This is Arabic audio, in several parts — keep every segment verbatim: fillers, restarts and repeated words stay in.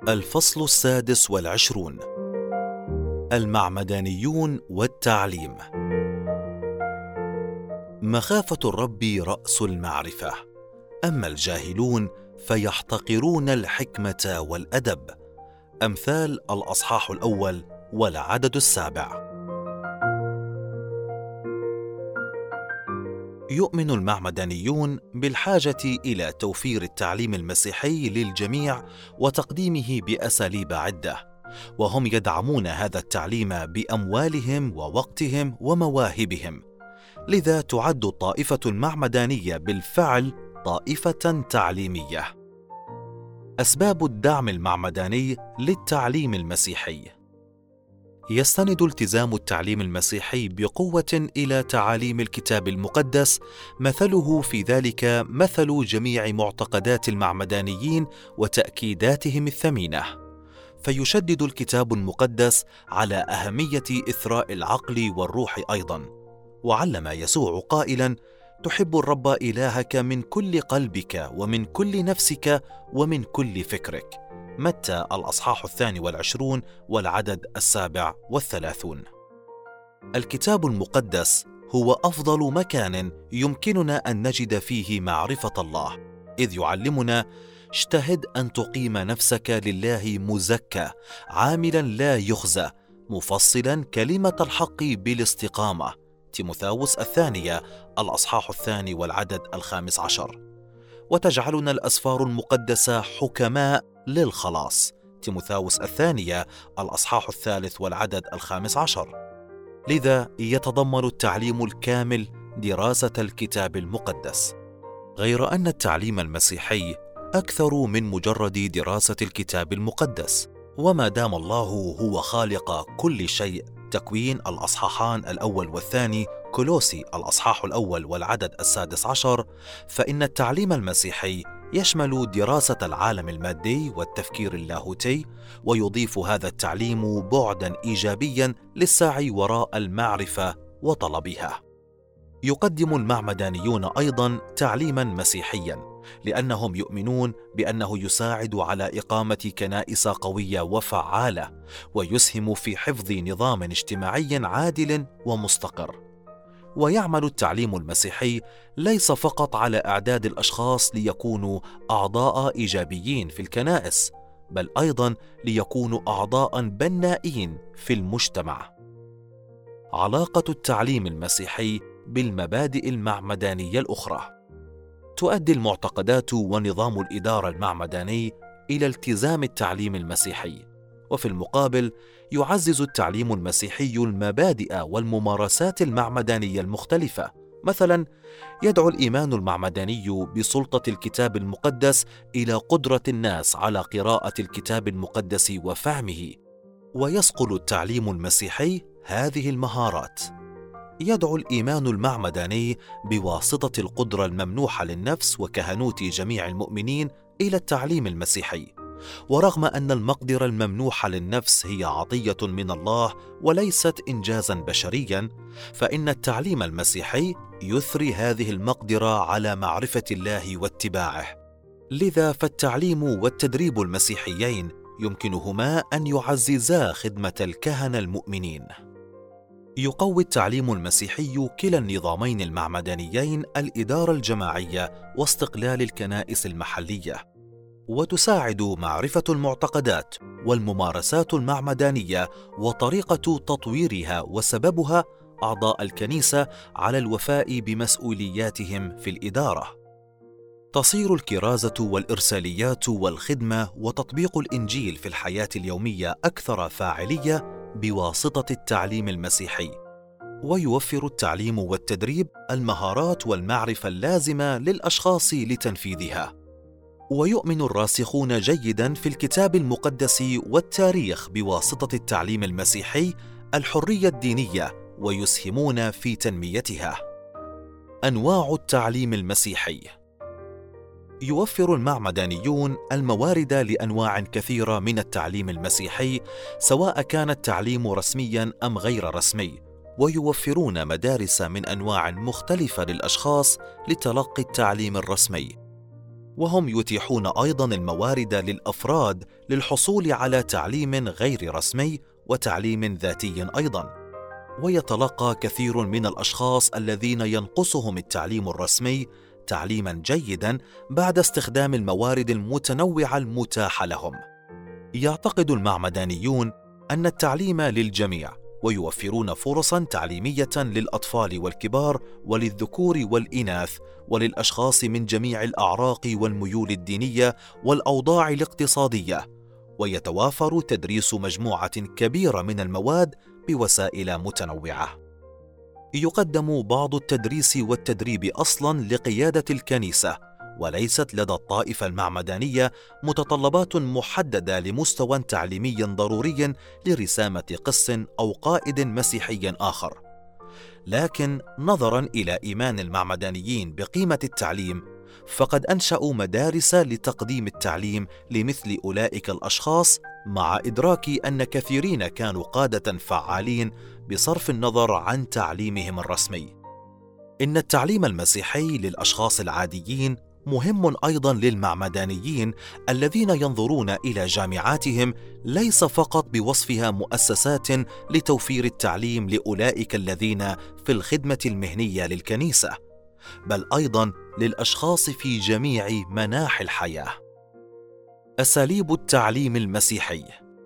الفصل السادس والعشرون: المعمدانيون والتعليم. مخافة الرب رأس المعرفة، أما الجاهلون فيحتقرون الحكمة والأدب. أمثال الأصحاح الأول والعدد السابع. يؤمن المعمدانيون بالحاجة إلى توفير التعليم المسيحي للجميع وتقديمه بأساليب عدة، وهم يدعمون هذا التعليم بأموالهم ووقتهم ومواهبهم. لذا تعد الطائفة المعمدانية بالفعل طائفة تعليمية. أسباب الدعم المعمداني للتعليم المسيحي: يستند التزام التعليم المسيحي بقوة إلى تعاليم الكتاب المقدس، مثله في ذلك مثل جميع معتقدات المعمدانيين وتأكيداتهم الثمينة. فيشدد الكتاب المقدس على أهمية إثراء العقل والروح أيضا، وعلم يسوع قائلا: تحب الرب إلهك من كل قلبك ومن كل نفسك ومن كل فكرك. متى الأصحاح الثاني والعشرون والعدد السابع والثلاثون. الكتاب المقدس هو أفضل مكان يمكننا أن نجد فيه معرفة الله، إذ يعلمنا: اجتهد أن تقيم نفسك لله مزكى، عاملا لا يخزى، مفصلا كلمة الحق بالاستقامة. تيموثاوس الثانية الأصحاح الثاني والعدد الخامس عشر. وتجعلنا الأسفار المقدسة حكماء للخلاص. تيموثاوس الثانية الأصحاح الثالث والعدد الخامس عشر. لذا يتضمن التعليم الكامل دراسة الكتاب المقدس، غير أن التعليم المسيحي أكثر من مجرد دراسة الكتاب المقدس. وما دام الله هو خالق كل شيء، تكوين الأصحاحان الأول والثاني، كولوسي الأصحاح الأول والعدد السادس عشر، فإن التعليم المسيحي يشمل دراسة العالم المادي والتفكير اللاهوتي، ويضيف هذا التعليم بعداً إيجابياً للسعي وراء المعرفة وطلبها. يقدم المعمدانيون أيضاً تعليماً مسيحياً، لأنهم يؤمنون بأنه يساعد على إقامة كنائس قوية وفعالة، ويسهم في حفظ نظام اجتماعي عادل ومستقر. ويعمل التعليم المسيحي ليس فقط على إعداد الأشخاص ليكونوا أعضاء إيجابيين في الكنائس، بل أيضاً ليكونوا أعضاء بنائين في المجتمع. علاقة التعليم المسيحي بالمبادئ المعمدانية الأخرى: تؤدي المعتقدات ونظام الإدارة المعمداني إلى التزام التعليم المسيحي، وفي المقابل يعزز التعليم المسيحي المبادئ والممارسات المعمدانية المختلفة. مثلا، يدعو الإيمان المعمداني بسلطة الكتاب المقدس إلى قدرة الناس على قراءة الكتاب المقدس وفهمه، ويصقل التعليم المسيحي هذه المهارات. يدعو الإيمان المعمداني بواسطة القدرة الممنوحة للنفس وكهنوت جميع المؤمنين إلى التعليم المسيحي. ورغم أن المقدرة الممنوحة للنفس هي عطية من الله وليست إنجازا بشريا، فإن التعليم المسيحي يثري هذه المقدرة على معرفة الله واتباعه. لذا فالتعليم والتدريب المسيحيين يمكنهما أن يعززا خدمة الكهنة المؤمنين. يقوي التعليم المسيحي كلا النظامين المعمدانيين الإدارة الجماعية واستقلال الكنائس المحلية، وتساعد معرفة المعتقدات والممارسات المعمدانية وطريقة تطويرها وسببها أعضاء الكنيسة على الوفاء بمسؤولياتهم في الإدارة. تصير الكرازة والإرساليات والخدمة وتطبيق الإنجيل في الحياة اليومية أكثر فاعلية بواسطة التعليم المسيحي، ويوفر التعليم والتدريب المهارات والمعرفة اللازمة للأشخاص لتنفيذها. ويؤمن الراسخون جيداً في الكتاب المقدس والتاريخ بواسطة التعليم المسيحي الحرية الدينية، ويسهمون في تنميتها. أنواع التعليم المسيحي: يوفر المعمدانيون الموارد لأنواع كثيرة من التعليم المسيحي، سواء كان التعليم رسمياً أم غير رسمي، ويوفرون مدارس من أنواع مختلفة للأشخاص لتلقي التعليم الرسمي. وهم يتيحون أيضاً الموارد للأفراد للحصول على تعليم غير رسمي وتعليم ذاتي أيضاً. ويتلقى كثير من الأشخاص الذين ينقصهم التعليم الرسمي تعليماً جيداً بعد استخدام الموارد المتنوعة المتاحة لهم. يعتقد المعمدانيون أن التعليم للجميع، ويوفرون فرصاً تعليمية للأطفال والكبار وللذكور والإناث وللأشخاص من جميع الأعراق والميول الدينية والأوضاع الاقتصادية، ويتوافر تدريس مجموعة كبيرة من المواد بوسائل متنوعة. يقدم بعض التدريس والتدريب أصلاً لقيادة الكنيسة، وليست لدى الطائفة المعمدانية متطلبات محددة لمستوى تعليمي ضروري لرسامة قس أو قائد مسيحي آخر. لكن نظراً إلى إيمان المعمدانيين بقيمة التعليم، فقد أنشأوا مدارس لتقديم التعليم لمثل أولئك الأشخاص، مع إدراك أن كثيرين كانوا قادة فعالين بصرف النظر عن تعليمهم الرسمي. إن التعليم المسيحي للأشخاص العاديين مهم أيضاً للمعمدانيين الذين ينظرون إلى جامعاتهم ليس فقط بوصفها مؤسسات لتوفير التعليم لأولئك الذين في الخدمة المهنية للكنيسة، بل أيضاً للأشخاص في جميع مناحي الحياة. أساليب التعليم المسيحي.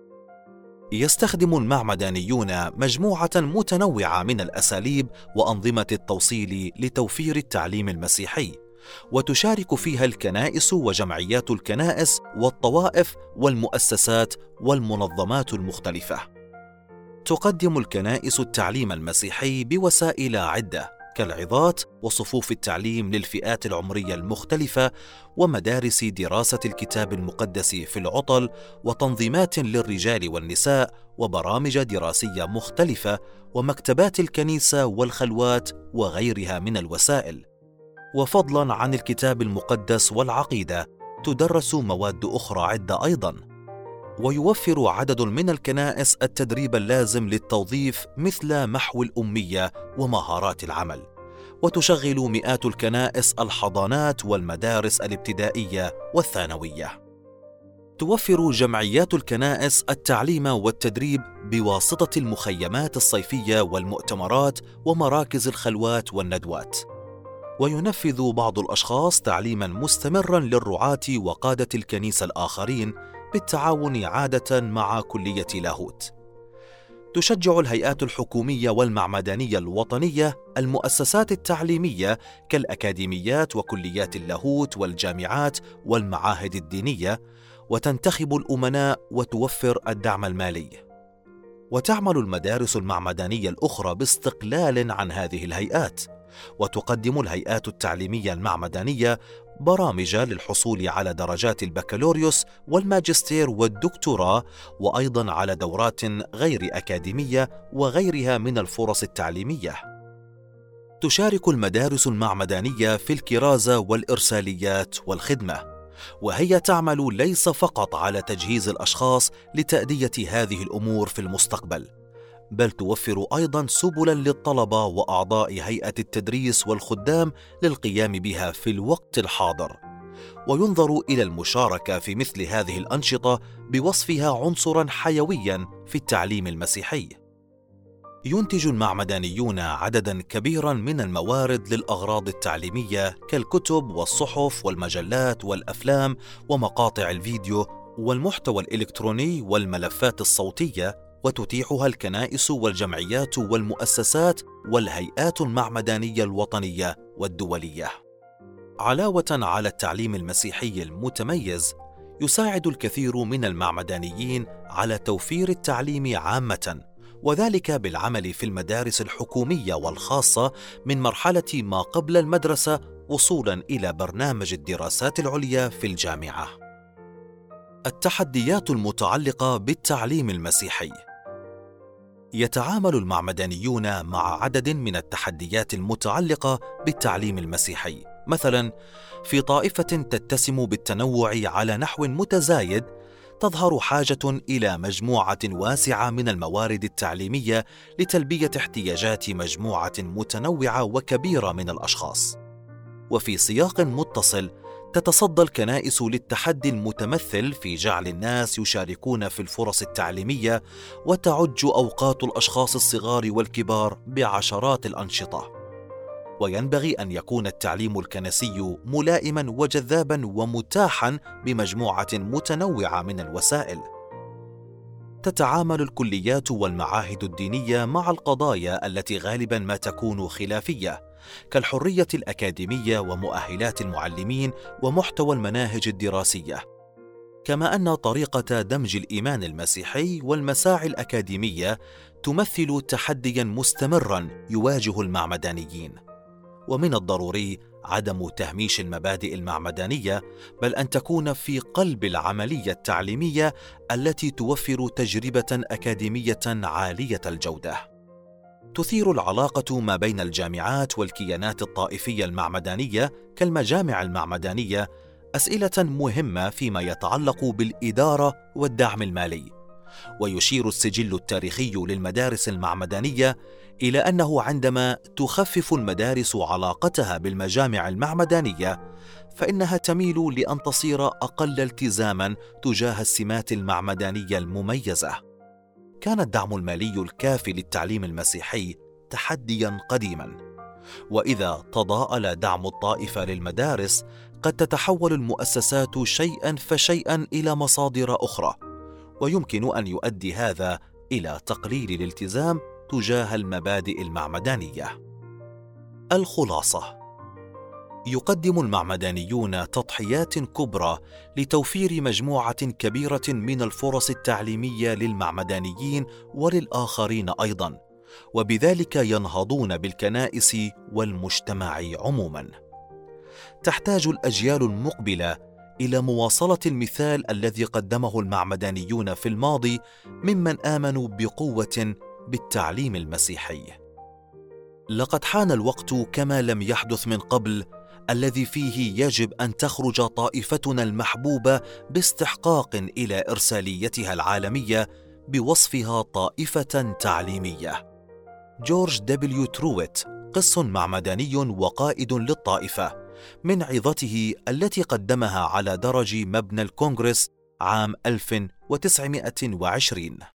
يستخدم المعمدانيون مجموعة متنوعة من الأساليب وأنظمة التوصيل لتوفير التعليم المسيحي، وتشارك فيها الكنائس وجمعيات الكنائس والطوائف والمؤسسات والمنظمات المختلفة. تقدم الكنائس التعليم المسيحي بوسائل عدة كالعظات وصفوف التعليم للفئات العمرية المختلفة، ومدارس دراسة الكتاب المقدس في العطل، وتنظيمات للرجال والنساء، وبرامج دراسية مختلفة، ومكتبات الكنيسة والخلوات وغيرها من الوسائل. وفضلاً عن الكتاب المقدس والعقيدة، تدرس مواد أخرى عدة أيضاً. ويوفر عدد من الكنائس التدريب اللازم للتوظيف مثل محو الأمية ومهارات العمل. وتشغل مئات الكنائس الحضانات والمدارس الابتدائية والثانوية. توفر جمعيات الكنائس التعليم والتدريب بواسطة المخيمات الصيفية والمؤتمرات ومراكز الخلوات والندوات. وينفذ بعض الأشخاص تعليماً مستمراً للرعاة وقادة الكنيسة الآخرين بالتعاون عادة مع كلية لاهوت. تشجع الهيئات الحكومية والمعمدانية الوطنية المؤسسات التعليمية كالأكاديميات وكليات اللاهوت والجامعات والمعاهد الدينية، وتنتخب الأمناء وتوفر الدعم المالي. وتعمل المدارس المعمدانية الأخرى باستقلال عن هذه الهيئات. وتقدم الهيئات التعليمية المعمدانية برامج للحصول على درجات البكالوريوس والماجستير والدكتوراه، وأيضاً على دورات غير أكاديمية وغيرها من الفرص التعليمية. تشارك المدارس المعمدانية في الكرازة والإرساليات والخدمة، وهي تعمل ليس فقط على تجهيز الأشخاص لتأدية هذه الأمور في المستقبل، بل توفر أيضاً سبلاً للطلبة وأعضاء هيئة التدريس والخدام للقيام بها في الوقت الحاضر. وينظر إلى المشاركة في مثل هذه الأنشطة بوصفها عنصراً حيوياً في التعليم المسيحي. ينتج المعمدانيون عدداً كبيراً من الموارد للأغراض التعليمية كالكتب والصحف والمجلات والأفلام ومقاطع الفيديو والمحتوى الإلكتروني والملفات الصوتية، وتتيحها الكنائس والجمعيات والمؤسسات والهيئات المعمدانية الوطنية والدولية. علاوة على التعليم المسيحي المتميز، يساعد الكثير من المعمدانيين على توفير التعليم عامة، وذلك بالعمل في المدارس الحكومية والخاصة من مرحلة ما قبل المدرسة وصولاً إلى برنامج الدراسات العليا في الجامعة. التحديات المتعلقة بالتعليم المسيحي. يتعامل المعمدانيون مع عدد من التحديات المتعلقة بالتعليم المسيحي، مثلاً في طائفة تتسم بالتنوع على نحو متزايد، تظهر حاجة إلى مجموعة واسعة من الموارد التعليمية لتلبية احتياجات مجموعة متنوعة وكبيرة من الأشخاص. وفي سياق متصل، تتصدى الكنائس للتحدي المتمثل في جعل الناس يشاركون في الفرص التعليمية، وتعج أوقات الأشخاص الصغار والكبار بعشرات الأنشطة. وينبغي أن يكون التعليم الكنسي ملائما وجذابا ومتاحا بمجموعة متنوعة من الوسائل. تتعامل الكليات والمعاهد الدينية مع القضايا التي غالبا ما تكون خلافية، كالحرية الأكاديمية ومؤهلات المعلمين ومحتوى المناهج الدراسية، كما أن طريقة دمج الإيمان المسيحي والمساعي الأكاديمية تمثل تحديا مستمرا يواجه المعمدانيين. ومن الضروري عدم تهميش المبادئ المعمدانية، بل أن تكون في قلب العملية التعليمية التي توفر تجربة أكاديمية عالية الجودة. تثير العلاقة ما بين الجامعات والكيانات الطائفية المعمدانية كالمجامع المعمدانية أسئلة مهمة فيما يتعلق بالإدارة والدعم المالي. ويشير السجل التاريخي للمدارس المعمدانية إلى أنه عندما تخفف المدارس علاقتها بالمجامع المعمدانية، فإنها تميل لأن تصير أقل التزاما تجاه السمات المعمدانية المميزة. كان الدعم المالي الكافي للتعليم المسيحي تحديا قديما، وإذا تضاءل دعم الطائفة للمدارس قد تتحول المؤسسات شيئا فشيئا إلى مصادر أخرى، ويمكن أن يؤدي هذا إلى تقليل الالتزام تجاه المبادئ المعمدانية. الخلاصة: يقدم المعمدانيون تضحيات كبرى لتوفير مجموعة كبيرة من الفرص التعليمية للمعمدانيين وللآخرين أيضا، وبذلك ينهضون بالكنائس والمجتمع عموما. تحتاج الأجيال المقبلة إلى مواصلة المثال الذي قدمه المعمدانيون في الماضي ممن آمنوا بقوة بالتعليم المسيحي. لقد حان الوقت كما لم يحدث من قبل الذي فيه يجب أن تخرج طائفتنا المحبوبة باستحقاق إلى إرساليتها العالمية بوصفها طائفة تعليمية. جورج دبليو ترويت، قس معمداني وقائد للطائفة، من عظته التي قدمها على درج مبنى الكونغرس عام ألف وتسعمائة وعشرين.